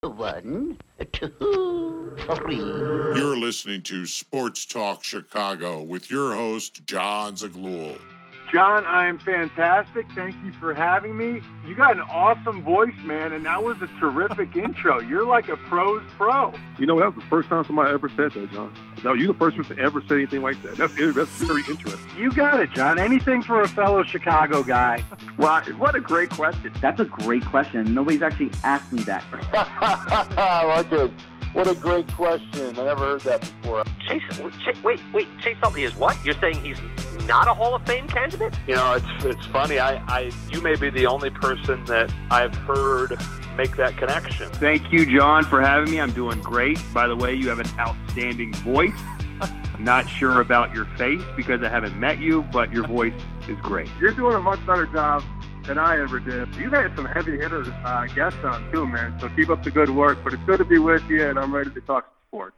1, 2, 3. You're listening to Sports Talk Chicago with your host, John Zaghloul. John, I am fantastic. Thank you for having me. You got an awesome voice, man, and that was a terrific intro. You're like a pro's pro. You know, that was the first time somebody ever said that, John. No, you're the first person to ever say anything like that. That's very interesting. You got it, John. Anything for a fellow Chicago guy. Well, what a great question. That's a great question. Nobody's actually asked me that. I like it. What a great question. I never heard that before. Chase Utley is what? You're saying he's not a Hall of Fame candidate? You know, it's funny. You may be the only person that I've heard make that connection. Thank you, John, for having me. I'm doing great. By the way, you have an outstanding voice. I'm not sure about your face because I haven't met you, but your voice is great. You're doing a much better job than I ever did. You've had some heavy hitters guests on too, man. So keep up the good work. But it's good to be with you, and I'm ready to talk sports.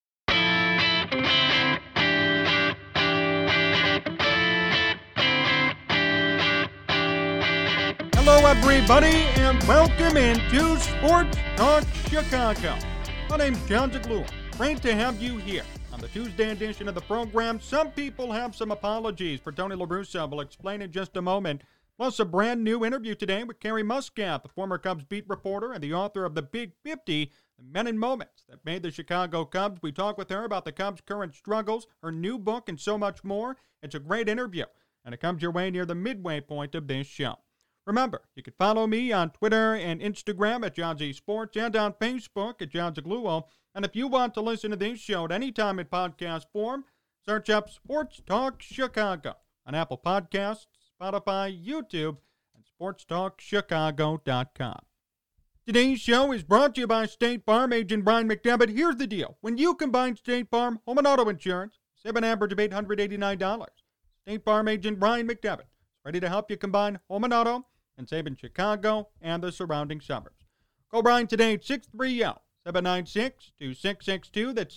Hello, everybody, and welcome into Sports Talk Chicago. My name's John Zaghloul. Great to have you here on the Tuesday edition of the program. Some people have some apologies for Tony La Russa. We'll explain in just a moment. Plus, a brand new interview today with Carrie Muscat, the former Cubs beat reporter and the author of The Big 50, The Men and Moments That Made the Chicago Cubs. We talk with her about the Cubs' current struggles, her new book, and so much more. It's a great interview, and it comes your way near the midway point of this show. Remember, you can follow me on Twitter and Instagram at John Z Sports and on Facebook at John Zaghloul. And if you want to listen to this show at any time in podcast form, search up Sports Talk Chicago on Apple Podcasts, Spotify, YouTube, and sportstalkchicago.com. Today's show is brought to you by State Farm agent Brian McDevitt. Here's the deal. When you combine State Farm home and auto insurance, save an average of $889. State Farm agent Brian McDevitt is ready to help you combine home and auto and save in Chicago and the surrounding suburbs. Call Brian today at 630-796-2662. That's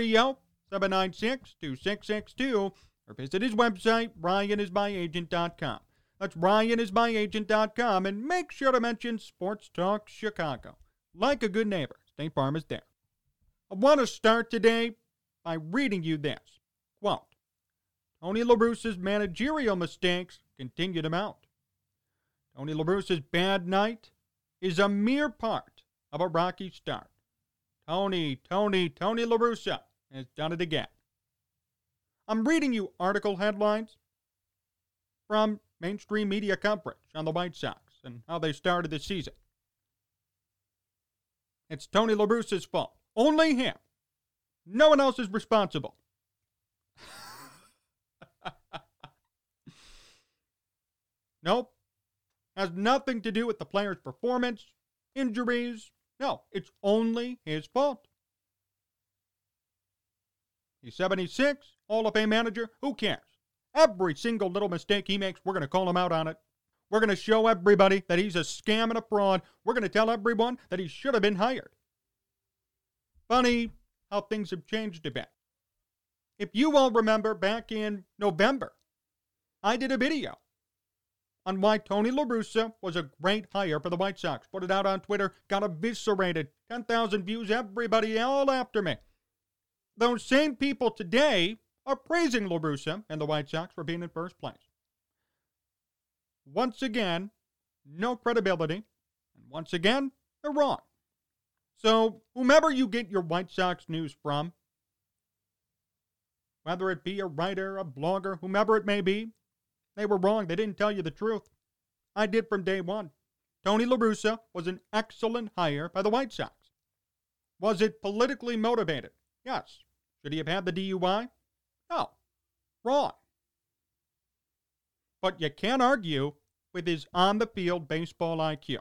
630-796-2662. Or visit his website, RyanIsMyAgent.com. That's RyanIsMyAgent.com. And make sure to mention Sports Talk Chicago. Like a good neighbor, State Farm is there. I want to start today by reading you this. Quote, Tony La Russa's managerial mistakes continue to mount. Tony La Russa's bad night is a mere part of a rocky start. Tony La Russa has done it again. I'm reading you article headlines from mainstream media coverage on the White Sox and how they started the season. It's Tony La Russa's fault. Only him. No one else is responsible. Nope. Has nothing to do with the player's performance, injuries. No, it's only his fault. He's 76, Hall of Fame manager. Who cares? Every single little mistake he makes, we're going to call him out on it. We're going to show everybody that he's a scam and a fraud. We're going to tell everyone that he should have been hired. Funny how things have changed a bit. If you all remember back in November, I did a video on why Tony La Russa was a great hire for the White Sox. Put it out on Twitter, got eviscerated. 10,000 views, everybody all after me. Those same people today are praising La Russa and the White Sox for being in first place. Once again, no credibility. And once again, they're wrong. So, whomever you get your White Sox news from, whether it be a writer, a blogger, whomever it may be, they were wrong. They didn't tell you the truth. I did from day one. Tony La Russa was an excellent hire by the White Sox. Was it politically motivated? Yes. Should he have had the DUI? No. Wrong. But you can't argue with his on-the-field baseball IQ.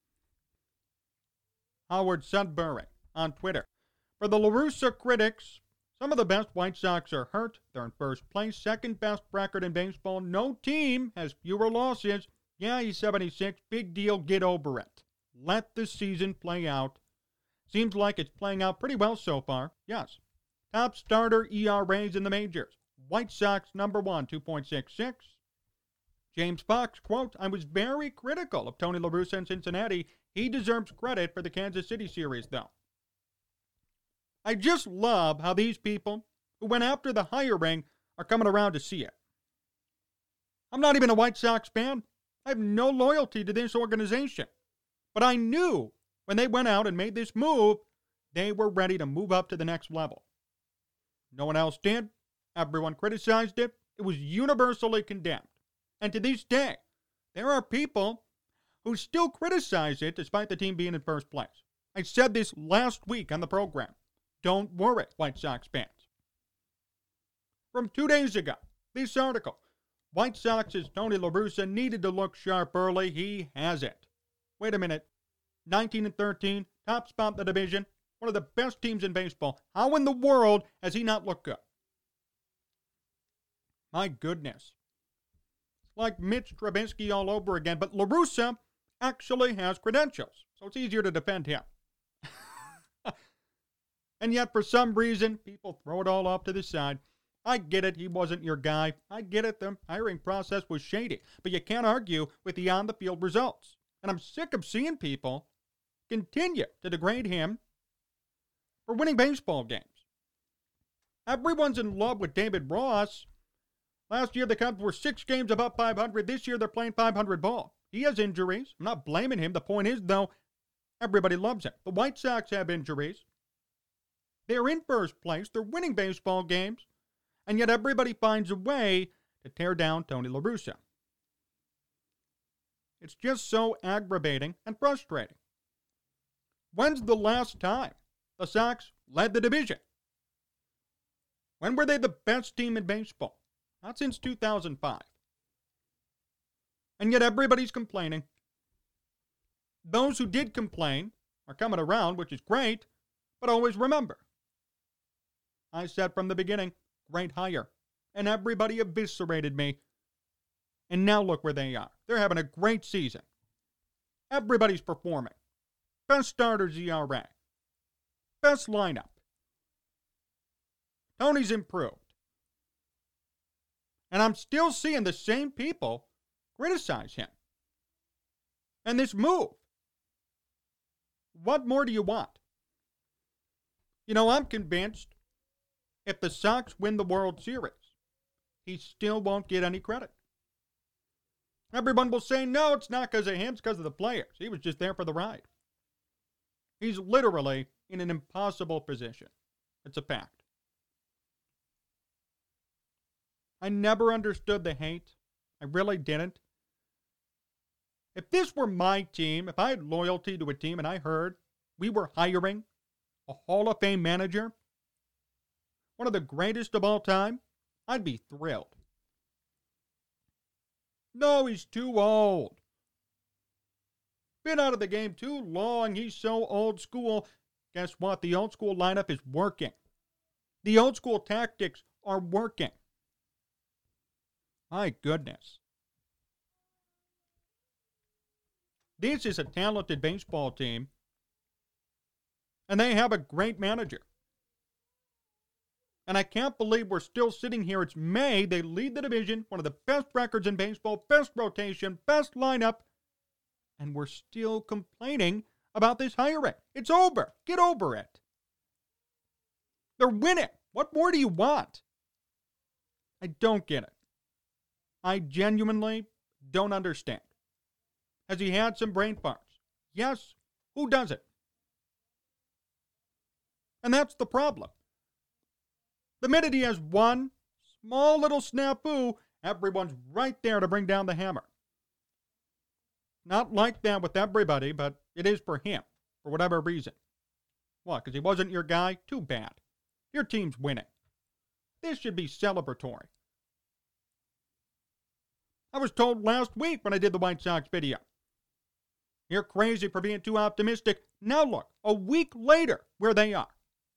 Howard Sudbury on Twitter. For the La Russa critics, some of the best White Sox are hurt. They're in first place, second best record in baseball. No team has fewer losses. Yeah, he's 76. Big deal. Get over it. Let the season play out. Seems like it's playing out pretty well so far. Yes. Top starter ERAs in the majors. White Sox number 1, 2.66. James Fox, quote, I was very critical of Tony La Russa in Cincinnati. He deserves credit for the Kansas City series, though. I just love how these people who went after the hiring are coming around to see it. I'm not even a White Sox fan. I have no loyalty to this organization. But I knew when they went out and made this move, they were ready to move up to the next level. No one else did. Everyone criticized it. It was universally condemned. And to this day, there are people who still criticize it despite the team being in first place. I said this last week on the program. Don't worry, White Sox fans. From 2 days ago, this article. White Sox's Tony La Russa needed to look sharp early. He hasn't. Wait a minute. 19-13, top spot in the division, one of the best teams in baseball. How in the world has he not looked good? My goodness. It's like Mitch Trubisky all over again, but La Russa actually has credentials, so it's easier to defend him. And yet, for some reason, people throw it all off to the side. I get it, he wasn't your guy. I get it, the hiring process was shady. But you can't argue with the on-the-field results. And I'm sick of seeing people continue to degrade him for winning baseball games. Everyone's in love with David Ross. Last year, the Cubs were 6 games above 500. This year, they're playing 500 ball. He has injuries. I'm not blaming him. The point is, though, everybody loves him. The White Sox have injuries. They're in first place. They're winning baseball games. And yet everybody finds a way to tear down Tony La Russa. It's just so aggravating and frustrating. When's the last time the Sox led the division? When were they the best team in baseball? Not since 2005. And yet everybody's complaining. Those who did complain are coming around, which is great, but always remember, I said from the beginning, great hire. And everybody eviscerated me. And now look where they are. They're having a great season. Everybody's performing. Best starters ERA. Best lineup. Tony's improved. And I'm still seeing the same people criticize him. And this move. What more do you want? You know, I'm convinced if the Sox win the World Series, he still won't get any credit. Everyone will say, no, it's not because of him, it's because of the players. He was just there for the ride. He's literally in an impossible position. It's a fact. I never understood the hate. I really didn't. If this were my team, if I had loyalty to a team and I heard we were hiring a Hall of Fame manager, one of the greatest of all time, I'd be thrilled. No, he's too old. Been out of the game too long. He's so old school. Guess what? The old school lineup is working. The old school tactics are working. My goodness. This is a talented baseball team, and they have a great manager. And I can't believe we're still sitting here. It's May. They lead the division, one of the best records in baseball, best rotation, best lineup, and we're still complaining about this hiring. It's over. Get over it. They're winning. What more do you want? I don't get it. I genuinely don't understand. Has he had some brain farts? Yes. Who doesn't? And that's the problem. The minute he has one small little snafu, everyone's right there to bring down the hammer. Not like that with everybody, but it is for him, for whatever reason. What, because he wasn't your guy? Too bad. Your team's winning. This should be celebratory. I was told last week when I did the White Sox video, you're crazy for being too optimistic. Now look, a week later, where they are.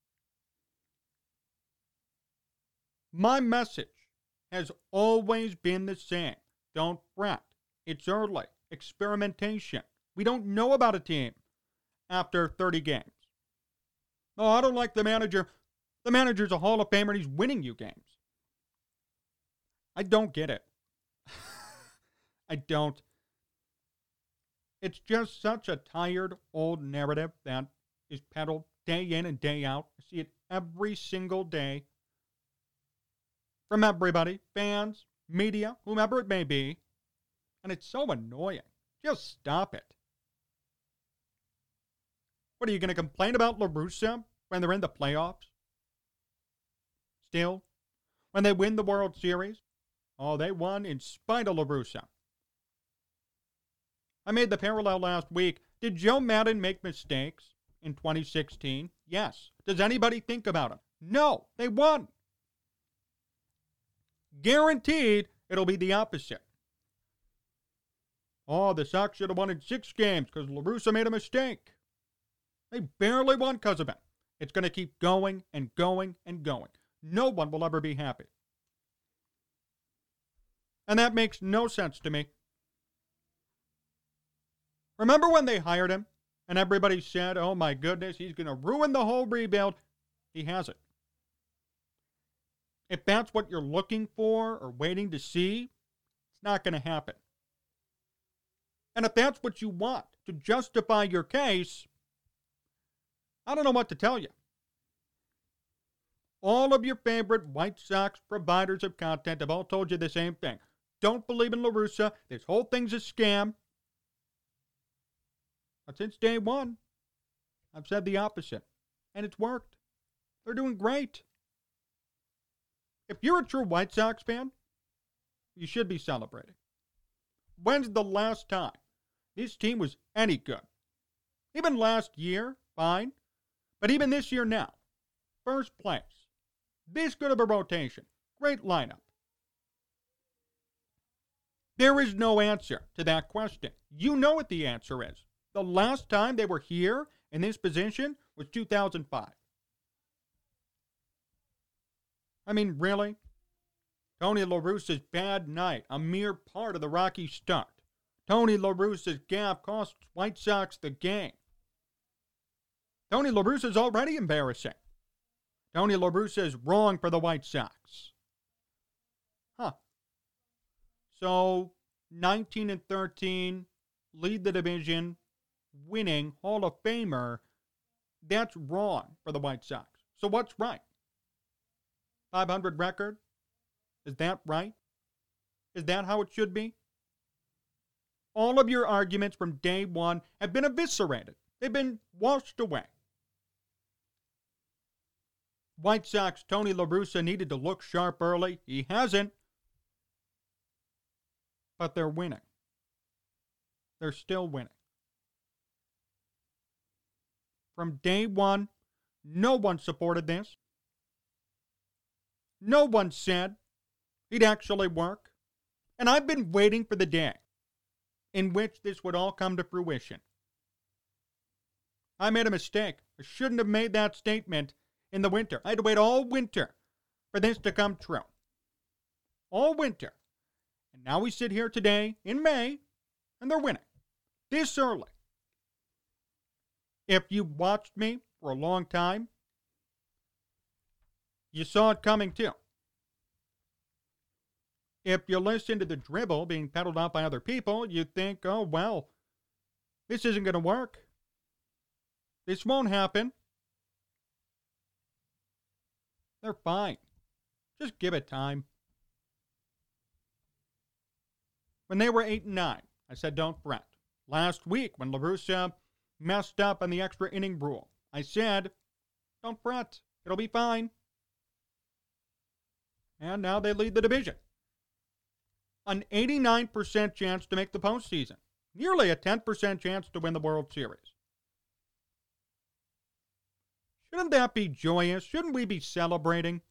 My message has always been the same. Don't fret. It's early. Experimentation. We don't know about a team after 30 games. Oh, I don't like the manager. The manager's a Hall of Famer and he's winning you games. I don't get it. I don't. It's just such a tired, old narrative that is peddled day in and day out. I see it every single day from everybody, fans, media, whomever it may be. And it's so annoying. Just stop it. What, are you going to complain about La Russa when they're in the playoffs? Still? When they win the World Series? Oh, they won in spite of La Russa. I made the parallel last week. Did Joe Maddon make mistakes in 2016? Yes. Does anybody think about it? No. They won. Guaranteed it'll be the opposite. Oh, the Sox should have won in 6 games because La Russa made a mistake. They barely won because of it. It's going to keep going and going and going. No one will ever be happy. And that makes no sense to me. Remember when they hired him and everybody said, oh my goodness, he's going to ruin the whole rebuild? He hasn't. If that's what you're looking for or waiting to see, it's not going to happen. And if that's what you want to justify your case, I don't know what to tell you. All of your favorite White Sox providers of content have all told you the same thing. Don't believe in La Russa. This whole thing's a scam. But since day one, I've said the opposite. And it's worked. They're doing great. If you're a true White Sox fan, you should be celebrating. When's the last time this team was any good? Even last year, fine. But even this year now, first place. This good of a rotation. Great lineup. There is no answer to that question. You know what the answer is. The last time they were here in this position was 2005. I mean, really? Tony La Russa's bad night, a mere part of the Rocky stunt. Tony La Russa's gaffe costs White Sox the game. Tony La Russa's already embarrassing. Tony La Russa is wrong for the White Sox. Huh. So, 19-13, lead the division, winning, Hall of Famer, that's wrong for the White Sox. So what's right? 500 record? Is that right? Is that how it should be? All of your arguments from day one have been eviscerated. They've been washed away. White Sox Tony La Russa needed to look sharp early. He hasn't. But they're winning. They're still winning. From day one, no one supported this. No one said it'd actually work. And I've been waiting for the day in which this would all come to fruition. I made a mistake. I shouldn't have made that statement in the winter. I had to wait all winter for this to come true. All winter. And now we sit here today in May, and they're winning. This early. If you watched me for a long time, you saw it coming too. If you listen to the dribble being peddled out by other people, you think, oh, well, this isn't going to work. This won't happen. They're fine. Just give it time. When they were 8-9, I said don't fret. Last week, when La Russa messed up on the extra inning rule, I said, don't fret. It'll be fine. And now they lead the division. An 89% chance to make the postseason. Nearly a 10% chance to win the World Series. Shouldn't that be joyous? Shouldn't we be celebrating?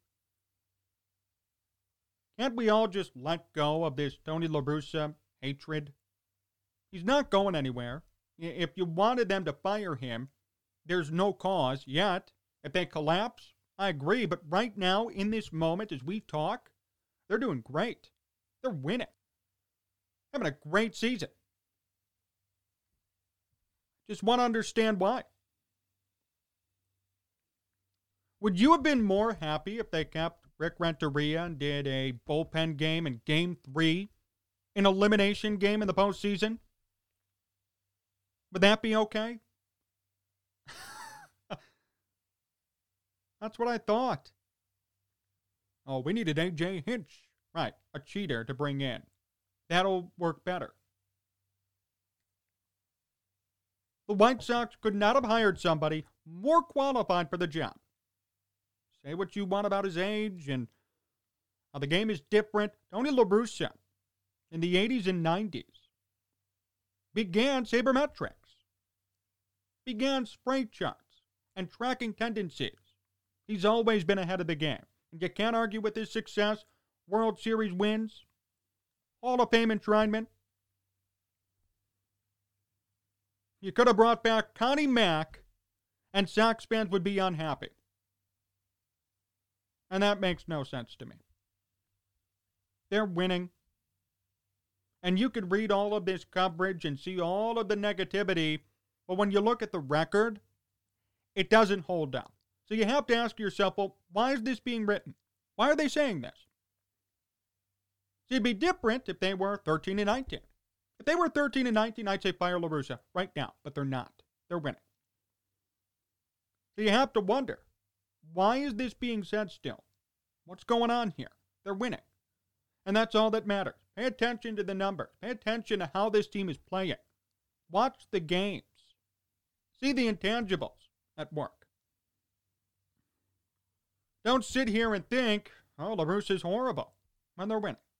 Can't we all just let go of this Tony La Russa hatred? He's not going anywhere. If you wanted them to fire him, there's no cause yet. If they collapse, I agree. But right now, in this moment, as we talk, they're doing great. They're winning. Having a great season. Just want to understand why. Would you have been more happy if they kept Rick Renteria and did a bullpen game in Game 3, an elimination game in the postseason? Would that be okay? That's what I thought. Oh, we needed A.J. Hinch. Right, a cheater to bring in. That'll work better. The White Sox could not have hired somebody more qualified for the job. Say what you want about his age and how the game is different. Tony La Russa, in the 80s and 90s, began sabermetrics, began spray charts, and tracking tendencies. He's always been ahead of the game, and you can't argue with his success. World Series wins, Hall of Fame enshrinement. You could have brought back Connie Mack, and Sox fans would be unhappy. And that makes no sense to me. They're winning. And you could read all of this coverage and see all of the negativity, but when you look at the record, it doesn't hold up. So you have to ask yourself, well, why is this being written? Why are they saying this? See, it'd be different if they were 13-19. If they were 13-19, I'd say fire La Russa right now, but they're not. They're winning. So you have to wonder, why is this being said still? What's going on here? They're winning. And that's all that matters. Pay attention to the numbers. Pay attention to how this team is playing. Watch the games. See the intangibles at work. Don't sit here and think, oh, La Russa's horrible, when they're winning.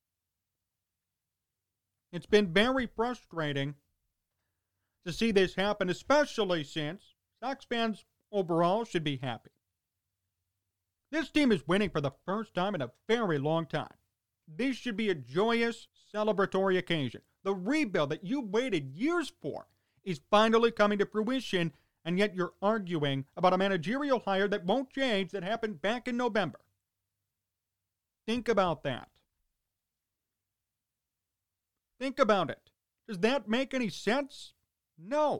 It's been very frustrating to see this happen, especially since Sox fans overall should be happy. This team is winning for the first time in a very long time. This should be a joyous, celebratory occasion. The rebuild that you waited years for is finally coming to fruition, and yet you're arguing about a managerial hire that won't change that happened back in November. Think about that. Think about it. Does that make any sense? No.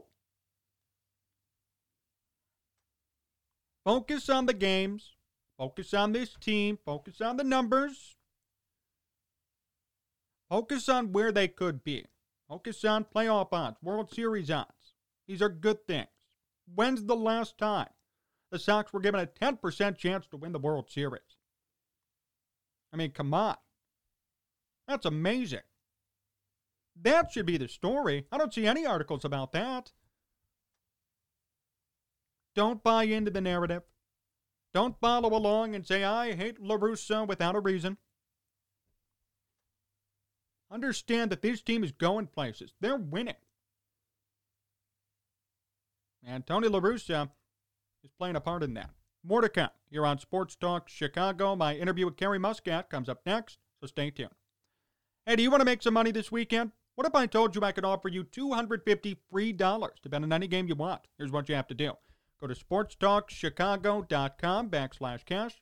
Focus on the games. Focus on this team. Focus on the numbers. Focus on where they could be. Focus on playoff odds, World Series odds. These are good things. When's the last time the Sox were given a 10% chance to win the World Series? I mean, come on. That's amazing. That should be the story. I don't see any articles about that. Don't buy into the narrative. Don't follow along and say, I hate La Russa without a reason. Understand that this team is going places. They're winning. And Tony La Russa is playing a part in that. More to come here on Sports Talk Chicago. My interview with Carrie Muscat comes up next, so stay tuned. Hey, do you want to make some money this weekend? What if I told you I could offer you $250 free to bet on any game you want? Here's what you have to do. Go to sportstalkchicago.com/cash.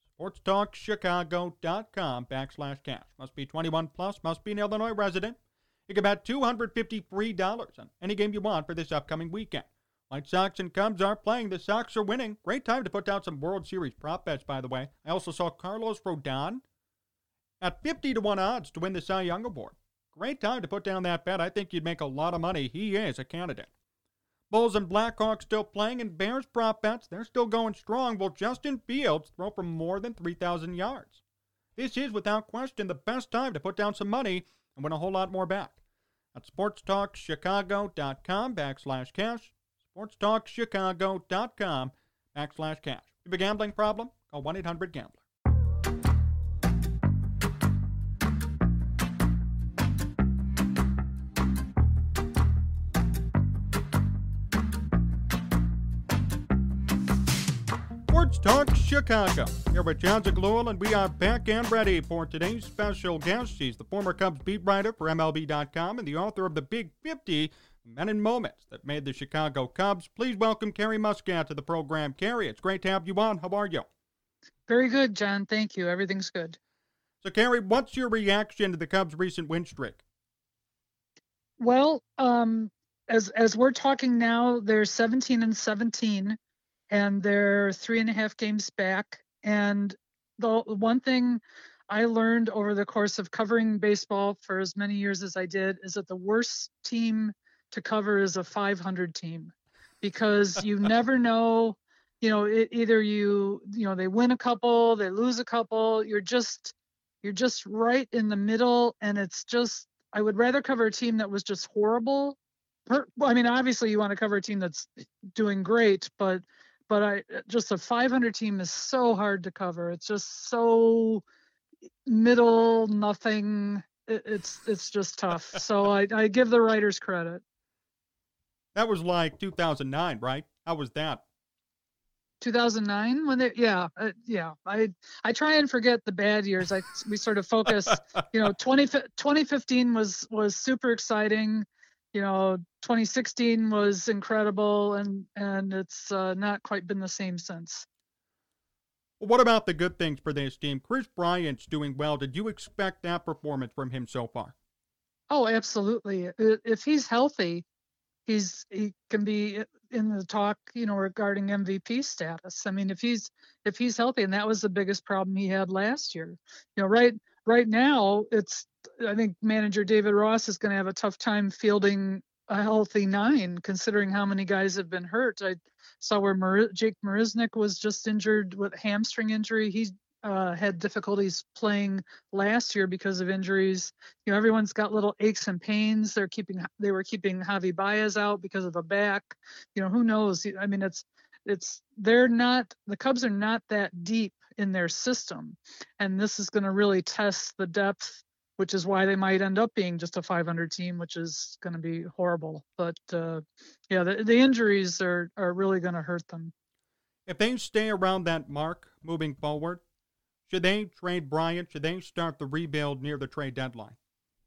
sportstalkchicago.com/cash. Must be 21 plus, must be an Illinois resident. You can bet $250 free on any game you want for this upcoming weekend. White Sox and Cubs are playing. The Sox are winning. Great time to put down some World Series prop bets, by the way. I also saw Carlos Rodon at 50-1 odds to win the Cy Young Award. Great time to put down that bet. I think you'd make a lot of money. He is a candidate. Bulls and Blackhawks still playing, and Bears prop bets, they're still going strong. Will Justin Fields throw for more than 3,000 yards? This is, without question, the best time to put down some money and win a whole lot more back. At sportstalkchicago.com/cash. sportstalkchicago.com/cash. If you have a gambling problem, call 1-800-GAMBLER. Sports Talk Chicago. Here with John Zaghloul, and we are back and ready for today's special guest. She's the former Cubs beat writer for MLB.com and the author of the Big 50 Men and Moments that made the Chicago Cubs. Please welcome Carrie Muscat to the program. Carrie, it's great to have you on. How are you? Very good, John. Thank you. Everything's good. So, Carrie, what's your reaction to the Cubs' recent win streak? Well, as we're talking now, they're 17-17. And they're 3.5 games back. And the one thing I learned over the course of covering baseball for as many years as I did is that the worst team to cover is a 500 team, because you never know. Either they win a couple, they lose a couple. You're just right in the middle, and it's just, I would rather cover a team that was just horrible. I mean, obviously you want to cover a team that's doing great, but just a 500 team is so hard to cover. It's just so middle, nothing. It's just tough. So I give the writers credit. That was like 2009, right? How was that? 2009 when I try and forget the bad years. We sort of focus. 2015 was super exciting. 2016 was incredible, and it's not quite been the same since. Well, what about the good things for this team? Kris Bryant's doing well. Did you expect that performance from him so far? Oh, absolutely. If he's healthy, he can be in the talk, regarding MVP status. I mean, if he's healthy, and that was the biggest problem he had last year. Right now, I think manager David Ross is going to have a tough time fielding a healthy 9, considering how many guys have been hurt. I saw where Jake Marisnick was just injured with hamstring injury. He had difficulties playing last year because of injuries. Everyone's got little aches and pains. They were keeping Javi Baez out because of a back. Who knows? I mean, the Cubs are not that deep in their system, and this is going to really test the depth, which is why they might end up being just a 500 team, which is going to be horrible. But the injuries are really going to hurt them. If they stay around that mark moving forward, should they trade Bryant? Should they start the rebuild near the trade deadline?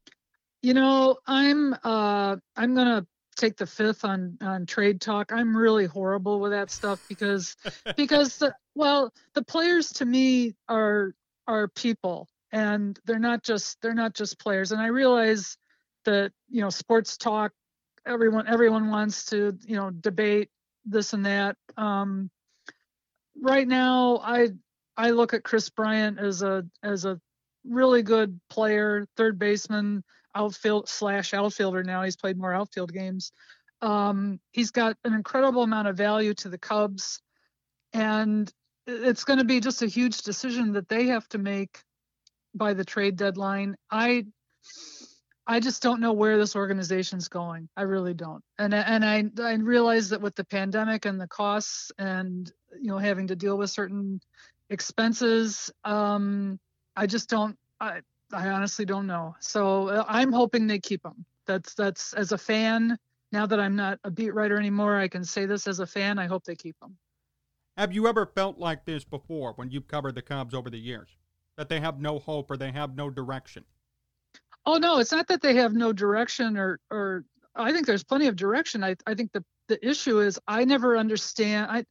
I'm gonna take the fifth on trade talk. I'm really horrible with that stuff because the players to me are people, and they're not just players. And I realize that sports talk, everyone wants to debate this and that. Right now, I look at Kris Bryant as a really good player, third baseman, outfielder now. He's played more outfield games. He's got an incredible amount of value to the Cubs, and it's going to be just a huge decision that they have to make by the trade deadline. I just don't know where this organization's going. I really don't. And I realize that with the pandemic and the costs and having to deal with certain expenses, I just don't. I honestly don't know. So I'm hoping they keep him. That's as a fan. Now that I'm not a beat writer anymore, I can say this as a fan. I hope they keep him. Have you ever felt like this before when you've covered the Cubs over the years, that they have no hope or they have no direction? Oh no, it's not that they have no direction, or I think there's plenty of direction. I think the issue is I never understand.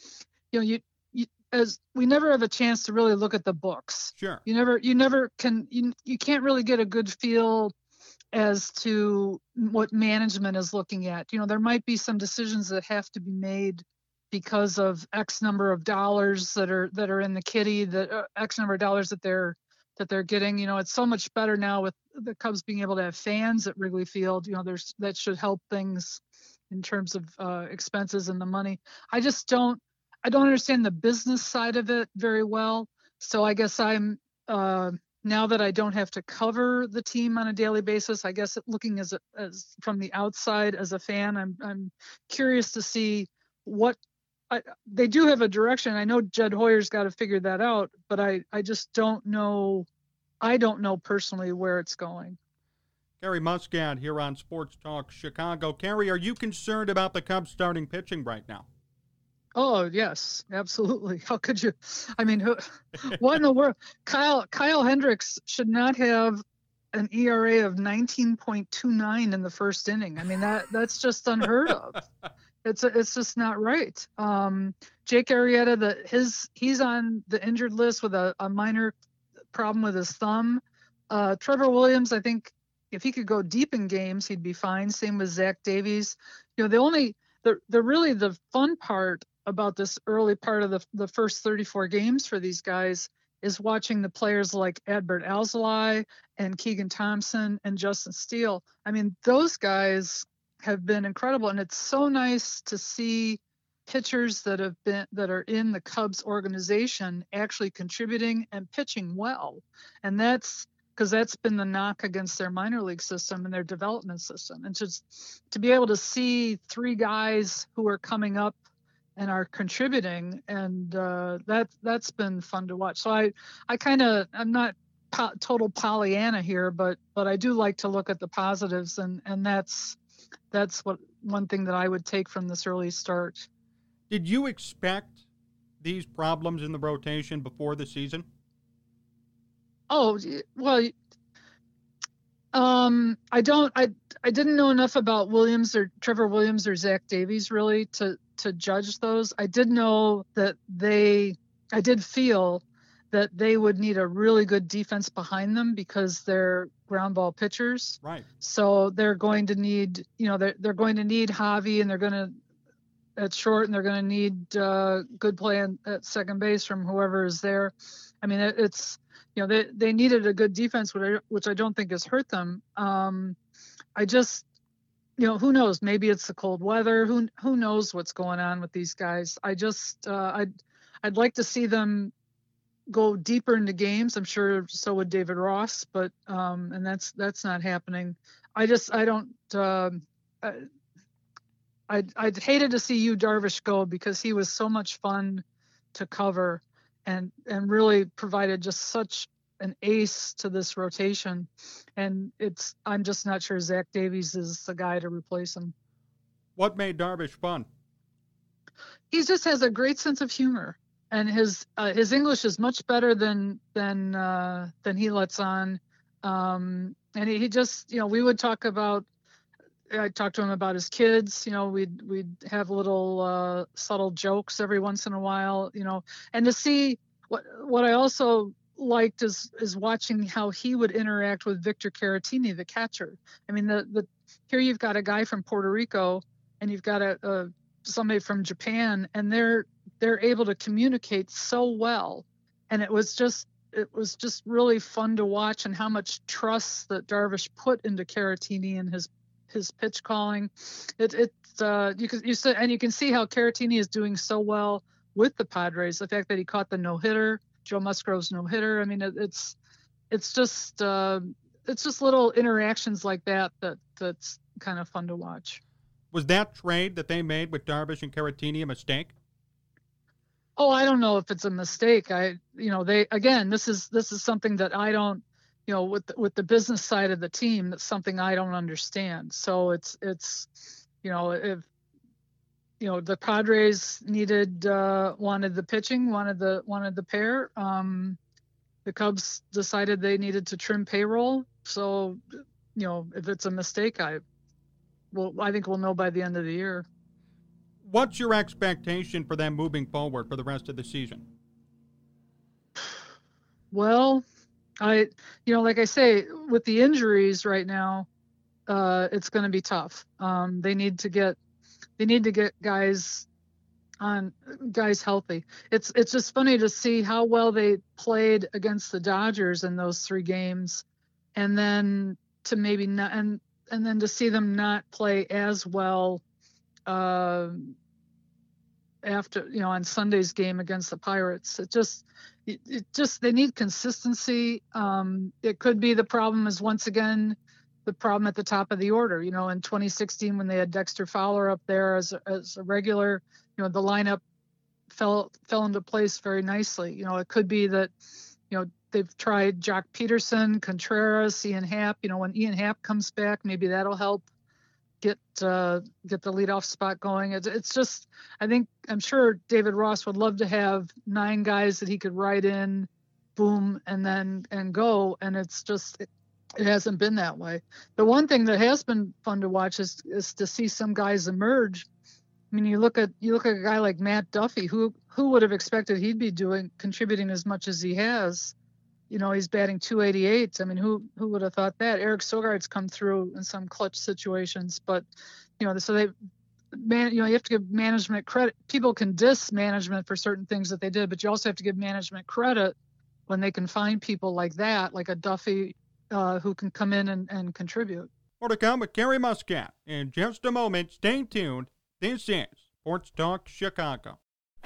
As we never have a chance to really look at the books. Sure. You never can. You can't really get a good feel as to what management is looking at. There might be some decisions that have to be made because of X number of dollars that are in the kitty, that X number of dollars that they're getting. It's so much better now with the Cubs being able to have fans at Wrigley Field. That should help things in terms of expenses and the money. I don't understand the business side of it very well. So I guess I'm now that I don't have to cover the team on a daily basis, I guess looking as from the outside as a fan, I'm curious to see what they do have a direction. I know Jed Hoyer's got to figure that out, but I just don't know. I don't know personally where it's going. Carrie Muscat here on Sports Talk Chicago. Carrie, are you concerned about the Cubs starting pitching right now? Oh, yes, absolutely. How could you? I mean, what in the world? Kyle Hendricks should not have an ERA of 19.29 in the first inning. I mean, that's just unheard of. It's just not right. Jake Arrieta, he's on the injured list with a minor problem with his thumb. Trevor Williams, I think if he could go deep in games, he'd be fine. Same with Zach Davies. The fun part about this early part of the first 34 games for these guys is watching the players like Adbert Alzolay and Keegan Thompson and Justin Steele. I mean, those guys have been incredible, and it's so nice to see pitchers that are in the Cubs organization actually contributing and pitching well. And that's because that's been the knock against their minor league system and their development system. And just to be able to see 3 guys who are coming up and are contributing, and that's been fun to watch. So I'm not total Pollyanna here, but I do like to look at the positives, and that's what one thing that I would take from this early start. Did you expect these problems in the rotation before the season? Oh, well, I didn't know enough about Trevor Williams or Zach Davies really to judge those. I did know that I did feel that they would need a really good defense behind them because they're ground ball pitchers. Right. So they're going to need, they're going to need Javi, and they're going to at short, and they're going to need good play at second base from whoever is there. I mean, it's they needed a good defense, which I don't think has hurt them. I just, who knows? Maybe it's the cold weather. Who knows what's going on with these guys? I just I'd like to see them go deeper into games. I'm sure so would David Ross, but and that's not happening. I'd hated to see Yu Darvish go because he was so much fun to cover and really provided just such an ace to this rotation. And I'm just not sure Zach Davies is the guy to replace him. What made Darvish fun? He just has a great sense of humor, and his English is much better than he lets on. And he just, we would talk about. I talked to him about his kids. We'd have little subtle jokes every once in a while. And to see what I also liked is watching how he would interact with Victor Caratini, the catcher. I mean, here you've got a guy from Puerto Rico, and you've got somebody from Japan, and they're able to communicate so well. And it was just really fun to watch, and how much trust that Darvish put into Caratini and his pitch calling. You can see how Caratini is doing so well with the Padres. The fact that he caught the no-hitter, Joe Musgrove's no-hitter. I mean, it's just little interactions like that's kind of fun to watch. Was that trade that they made with Darvish and Caratini a mistake? Oh, I don't know if it's a mistake. This is something that I don't, with the business side of the team, that's something I don't understand. So it's if the Padres wanted the pitching, wanted the pair. The Cubs decided they needed to trim payroll. So, if it's a mistake, I think we'll know by the end of the year. What's your expectation for them moving forward for the rest of the season? Well, like I say, with the injuries right now, it's going to be tough. They need to get guys healthy. It's just funny to see how well they played against the Dodgers in those 3 games, and then to maybe not, and then to see them not play as well after, on Sunday's game against the Pirates. They need consistency. It could be the problem is once again the problem at the top of the order. In 2016 when they had Dexter Fowler up there as a regular, the lineup fell into place very nicely. It could be that they've tried Jock Peterson, Contreras, Ian Happ. When Ian Happ comes back, maybe that'll help get the leadoff spot going. It's just, I'm sure David Ross would love to have 9 guys that he could ride in, boom, and go. And it's just, it hasn't been that way. The one thing that has been fun to watch is to see some guys emerge. I mean, you look at a guy like Matt Duffy, who would have expected he'd be contributing as much as he has. He's batting .288. I mean, who would have thought that? Eric Sogard's come through in some clutch situations, but so you have to give management credit. People can diss management for certain things that they did, but you also have to give management credit when they can find people like that, like a Duffy, who can come in and contribute. More to come with Kerry Muscat in just a moment. Stay tuned. This is Sports Talk Chicago.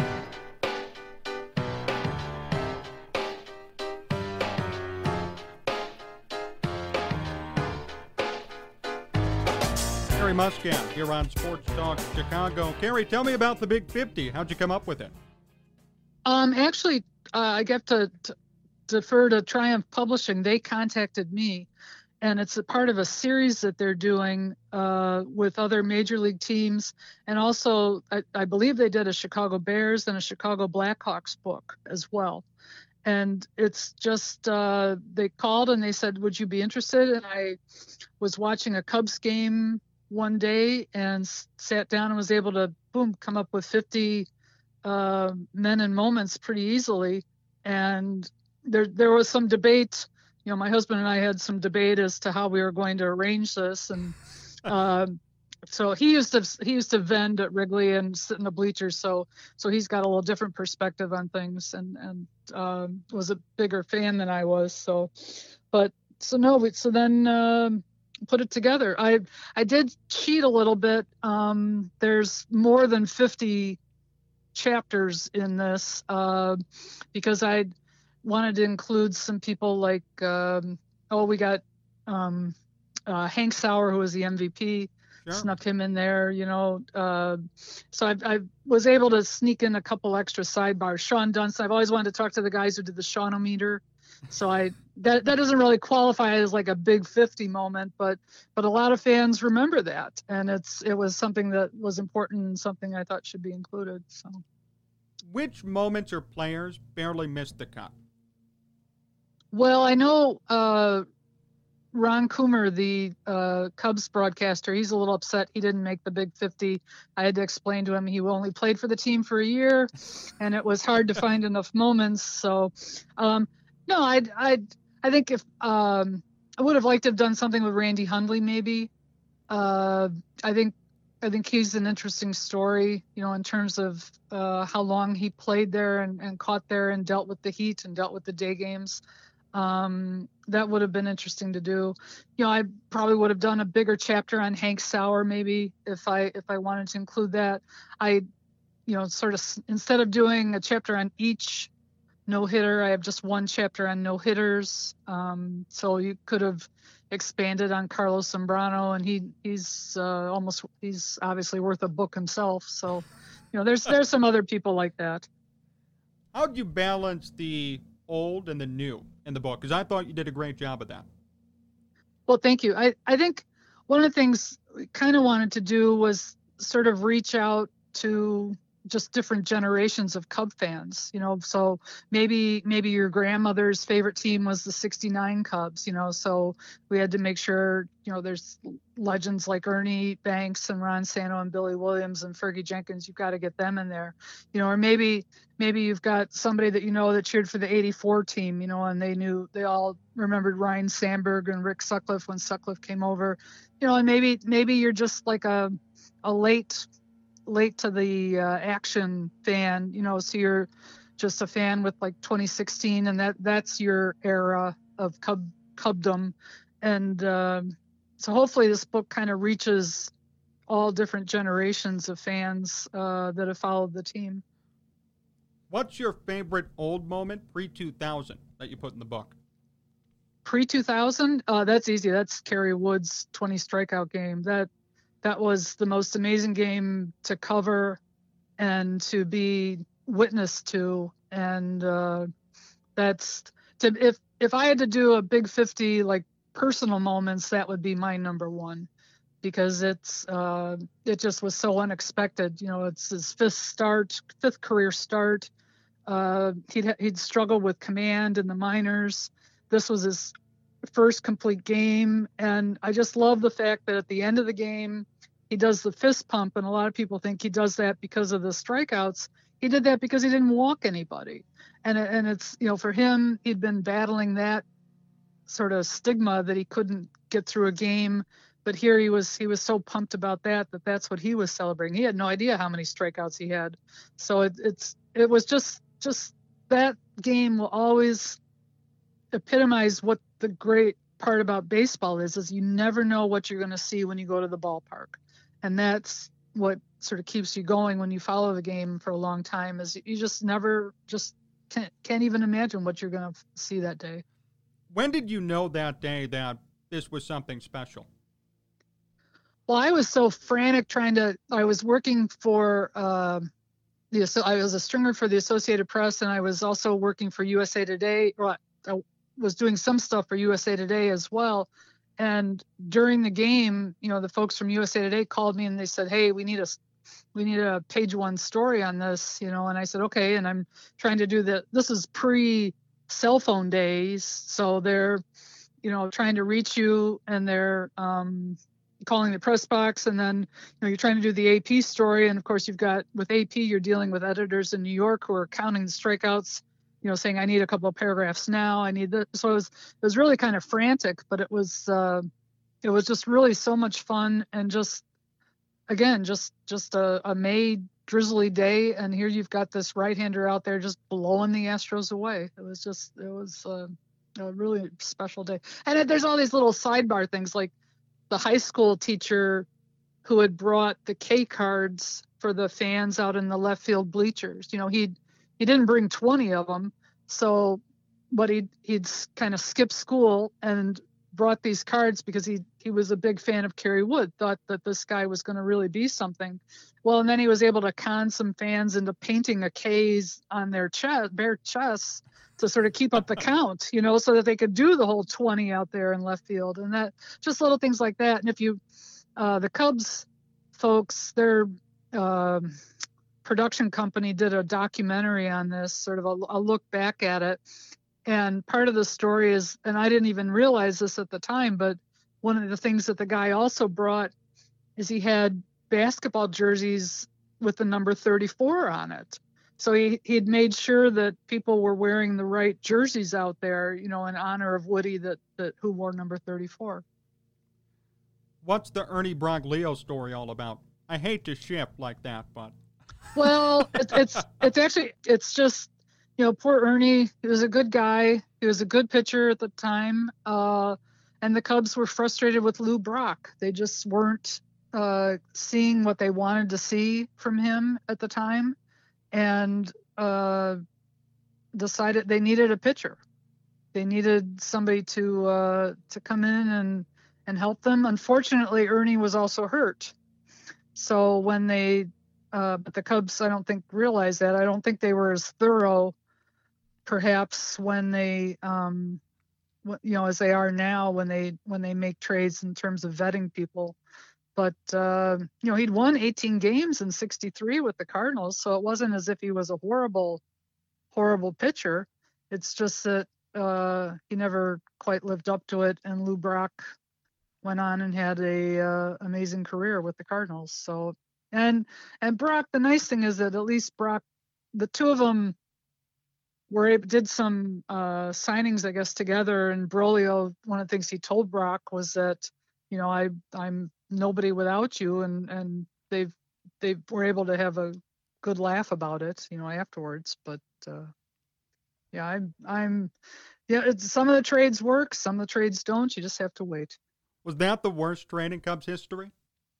Kerry Muscat here on Sports Talk Chicago. Kerry, tell me about the Big 50. How'd you come up with it? Actually, I get to defer to Triumph Publishing. They contacted me, and it's a part of a series that they're doing with other major league teams. And also, I believe they did a Chicago Bears and a Chicago Blackhawks book as well. And it's just, they called and they said, would you be interested? And I was watching a Cubs game one day and sat down and was able to, come up with 50 men and moments pretty easily. And there was some debate. You know, my husband and I had some debate as to how we were going to arrange this. And so he used to vend at Wrigley and sit in the bleachers. So he's got a little different perspective on things and was a bigger fan than I was. So then put it together. I did cheat a little bit. There's more than 50 chapters in this because I wanted to include some people like we got Hank Sauer, who was the MVP. Sure. Snuck him in there, so I was able to sneak in a couple extra sidebars. Sean Dunston, I've always wanted to talk to the guys who did the Shawnometer. So that doesn't really qualify as like a big 50 moment, but a lot of fans remember that, and it was something that was important and something I thought should be included. So, which moments or players barely missed the cut? Well, I know Ron Coomer, the Cubs broadcaster, he's a little upset he didn't make the Big 50. I had to explain to him he only played for the team for a year, and it was hard to find enough moments. So, no, I think if I would have liked to have done something with Randy Hundley, maybe. I think he's an interesting story, in terms of how long he played there and caught there and dealt with the heat and dealt with the day games. That would have been interesting to do. I probably would have done a bigger chapter on Hank Sauer, maybe if I wanted to include that. Sort of instead of doing a chapter on each no-hitter, I have just one chapter on no-hitters. So you could have expanded on Carlos Zambrano, and he's obviously worth a book himself. So, there's some other people like that. How'd you balance the old and the new in the book? Because I thought you did a great job of that. Well, thank you. I think one of the things we kind of wanted to do was sort of reach out to just different generations of Cub fans, so maybe your grandmother's favorite team was the 69 Cubs, so we had to make sure, there's legends like Ernie Banks and Ron Santo and Billy Williams and Fergie Jenkins. You've got to get them in there, or maybe you've got somebody that, that cheered for the 84 team, and they all remembered Ryan Sandberg and Rick Sutcliffe when Sutcliffe came over, and maybe you're just like a late to the action fan, so you're just a fan with like 2016, and that's your era of Cubdom. And so hopefully this book kind of reaches all different generations of fans that have followed the team. What's your favorite old moment pre-2000 that you put in the book? Pre-2000? That's easy. That's Kerry Wood's 20 strikeout game. That was the most amazing game to cover and to be witness to. And if I had to do a Big 50 like personal moments, that would be my number one, because it just was so unexpected. It's his fifth career start. He'd struggled with command in the minors. This was his first complete game, and I just love the fact that at the end of the game he does the fist pump, and a lot of people think he does that because of the strikeouts. He did that because he didn't walk anybody, and it's for him, he'd been battling that sort of stigma that he couldn't get through a game, but here he was so pumped about that's what he was celebrating. He had no idea how many strikeouts he had, so it was just that game will always epitomize what the great part about baseball is you never know what you're going to see when you go to the ballpark. And that's what sort of keeps you going when you follow the game for a long time, is you just never can't even imagine what you're going to see that day. When did you know that day that this was something special? Well, I was so frantic I was working for, I was a stringer for the Associated Press, and I was also working for USA Today. Well, I was doing some stuff for USA Today as well. And during the game, the folks from USA Today called me and they said, "Hey, we need a page one story on this," and I said, "Okay." And I'm trying to do this is pre-cell phone days, so they're, trying to reach you, and they're calling the press box, and then you're trying to do the AP story, and of course you've got, with AP, you're dealing with editors in New York who are counting the strikeouts, saying, "I need a couple of paragraphs now, I need this." So it was really kind of frantic, but it was just really so much fun, and just a May drizzly day, and here you've got this right-hander out there just blowing the Astros away. It was a really special day. And there's all these little sidebar things, like the high school teacher who had brought the K cards for the fans out in the left field bleachers. He didn't bring 20 of them, but he'd kind of skipped school and brought these cards because he was a big fan of Kerry Wood, thought that this guy was going to really be something. Well, and then he was able to con some fans into painting a K's on their bare chests to sort of keep up the count, so that they could do the whole 20 out there in left field. And that, just little things like that. And if the Cubs folks, their production company did a documentary on this, sort of a look back at it. And part of the story is, and I didn't even realize this at the time, but one of the things that the guy also brought is he had basketball jerseys with the number 34 on it. So he'd made sure that people were wearing the right jerseys out there, in honor of Woody, that who wore number 34. What's the Ernie Broglio story all about? I hate to shift like that, but. Well, it's just, poor Ernie. He was a good guy. He was a good pitcher at the time. And the Cubs were frustrated with Lou Brock. They just weren't seeing what they wanted to see from him at the time, and decided they needed a pitcher. They needed somebody to come in and help them. Unfortunately, Ernie was also hurt. So when but the Cubs, I don't think, realized that. I don't think they were as thorough, perhaps, when they, as they are now when they make trades in terms of vetting people. But he'd won 18 games in '63 with the Cardinals, so it wasn't as if he was a horrible pitcher. It's just that he never quite lived up to it, and Lou Brock went on and had a amazing career with the Cardinals. So, and Brock, the nice thing is that at least Brock, the two of them did some signings, I guess, together. And Broglio, one of the things he told Brock was that, I'm nobody without you, and they were able to have a good laugh about it, afterwards. But some of the trades work, some of the trades don't. You just have to wait. Was that the worst trade in Cubs history?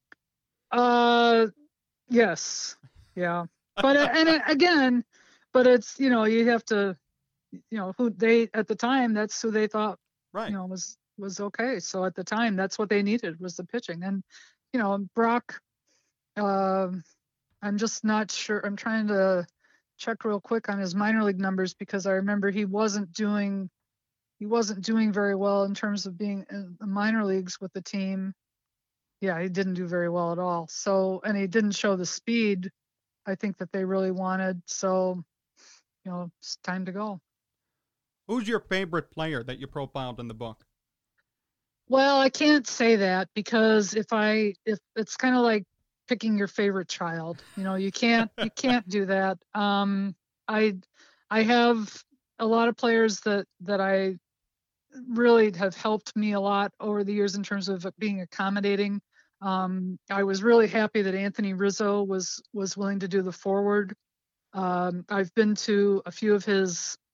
Yes, yeah. But again, it's, you have to, who they, at the time, that's who they thought, right, was okay. So at the time, that's what they needed, was the pitching. And, Brock, I'm just not sure. I'm trying to check real quick on his minor league numbers, because I remember he wasn't doing very well in terms of being in the minor leagues with the team. Yeah, he didn't do very well at all. So, and he didn't show the speed, I think, that they really wanted. So, it's time to go. Who's your favorite player that you profiled in the book? Well, I can't say that, because if it's kind of like picking your favorite child, you can't do that. I have a lot of players that I really have helped me a lot over the years in terms of being accommodating. I was really happy that Anthony Rizzo was willing to do the forward. I've been to a few of his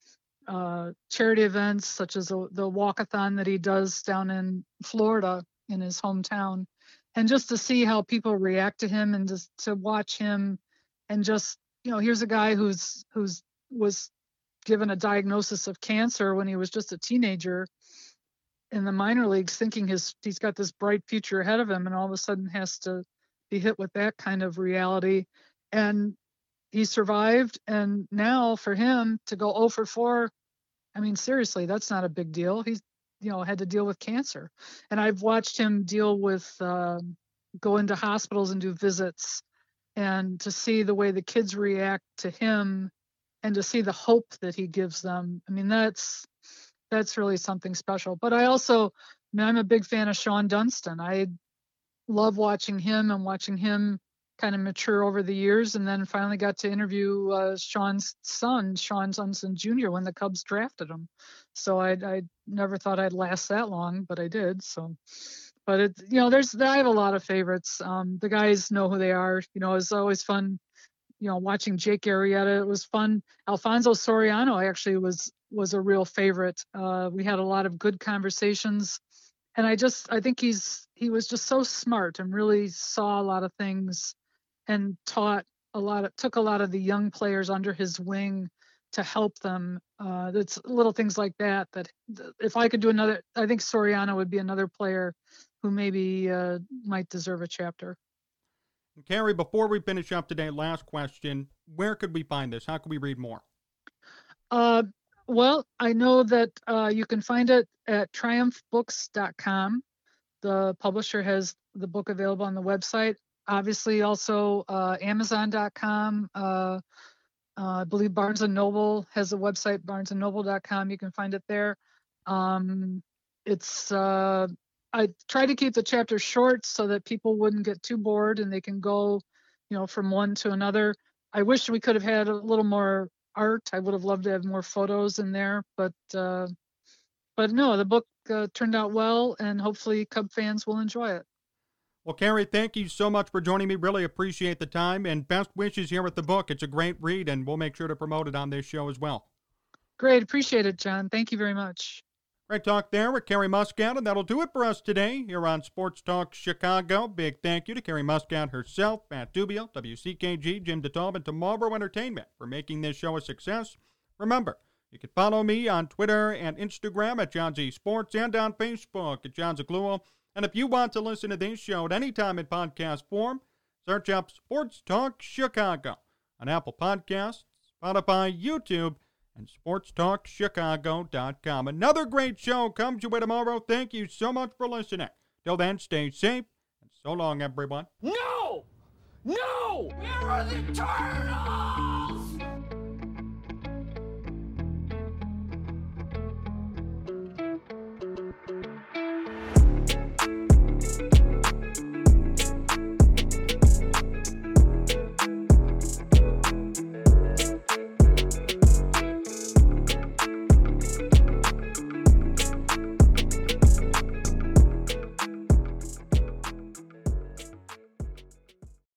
charity events such as the walkathon that he does down in Florida in his hometown, and just to see how people react to him, and just to watch him, and just, here's a guy who's was given a diagnosis of cancer when he was just a teenager in the minor leagues, thinking he's got this bright future ahead of him, and all of a sudden has to be hit with that kind of reality. And he survived, and now for him to go 0 for 4, I mean, seriously, that's not a big deal. He's, had to deal with cancer. And I've watched him deal with, go into hospitals and do visits, and to see the way the kids react to him and to see the hope that he gives them. I mean, that's really something special. But I'm a big fan of Sean Dunston. I love watching him and watching him kind of mature over the years, and then finally got to interview Sean's son, Sean Dunston Jr., when the Cubs drafted him. So I never thought I'd last that long, but I did. So, but I have a lot of favorites. The guys know who they are. It's always fun, watching Jake Arrieta. It was fun. Alfonso Soriano actually was a real favorite. We had a lot of good conversations, and I think he was just so smart and really saw a lot of things, and took a lot of the young players under his wing to help them. It's little things like that if I could do another, I think Soriano would be another player who maybe might deserve a chapter. Carrie, before we finish up today, last question, where could we find this? How can we read more? Well, I know that you can find it at triumphbooks.com. The publisher has the book available on the website. Obviously, also Amazon.com. I believe Barnes & Noble has a website, barnesandnoble.com. You can find it there. I try to keep the chapters short so that people wouldn't get too bored and they can go, from one to another. I wish we could have had a little more art. I would have loved to have more photos in there, but no, the book turned out well, and hopefully Cub fans will enjoy it. Well, Carrie, thank you so much for joining me. Really appreciate the time, and best wishes here with the book. It's a great read, and we'll make sure to promote it on this show as well. Great. Appreciate it, John. Thank you very much. Great talk there with Carrie Muscat, and that'll do it for us today here on Sports Talk Chicago. Big thank you to Carrie Muscat herself, Matt Dubio, WCKG, Jim DeTalb, and to Marlboro Entertainment for making this show a success. Remember, you can follow me on Twitter and Instagram at John Z Sports, and on Facebook at John Zaghloul. And if you want to listen to this show at any time in podcast form, search up Sports Talk Chicago on Apple Podcasts, Spotify, YouTube, and sportstalkchicago.com. Another great show comes your way tomorrow. Thank you so much for listening. Till then, stay safe, and so long, everyone. No! Where are the turtles?